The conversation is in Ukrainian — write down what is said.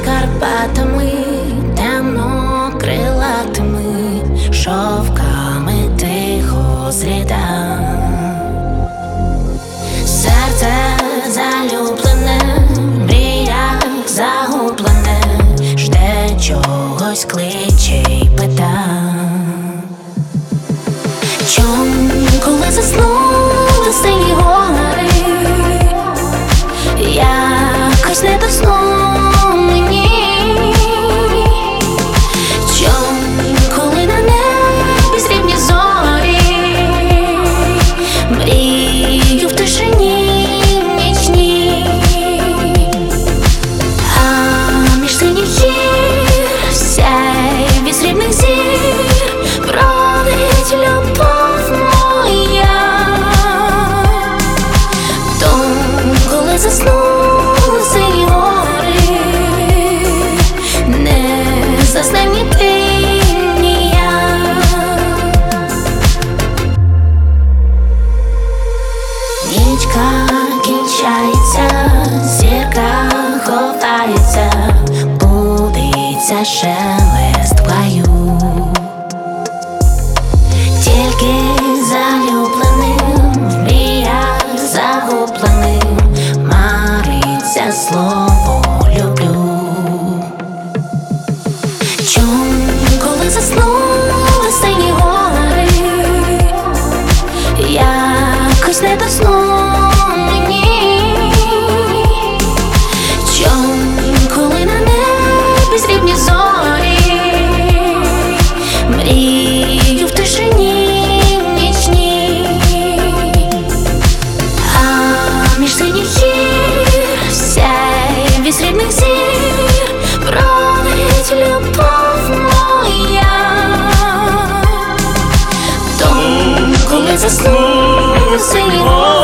над Карпатами, темно крилатими шовками тихо зліта. Серце залюблене, в мріях загублене, жде чогось, кличе й пита. Чом, коли заснули сині гори, якось не до сну мені? Чом, коли на небі срібні зорі, мрію в тишині нічній, а між синіх гір в сяйві срібних зір бродить любов моя. Том, коли заснули сині гори, не заснем ні ти, ні я. Нічка кінчається, зірка ховається, будиться шелест в гаю. Тільки залюбленим, в мріях загубленим мариться слово люблю. Чом, коли заснули сині гори, якось не до сну мені? Чом, коли на небі срібні зорі, мрію в тишині нічній, а між синіх гір в сяйві срібних зір бродить любов моя. Том, коли заснули сині гори,